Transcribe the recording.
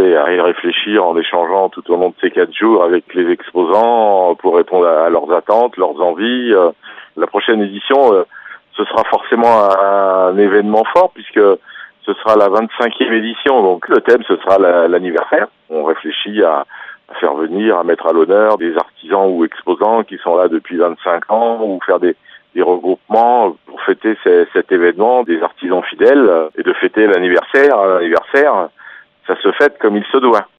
commencer à y réfléchir en échangeant tout au long de ces 4 jours avec les exposants pour répondre à leurs attentes, leurs envies. La prochaine édition, ce sera forcément un événement fort puisque ce sera la 25e édition. Donc le thème, ce sera l'anniversaire. On réfléchit à faire venir, à mettre à l'honneur des artisans ou exposants qui sont là depuis 25 ans ou faire des regroupements pour fêter cet événement, des artisans fidèles et de fêter l'anniversaire. L'anniversaire, ça se fête comme il se doit.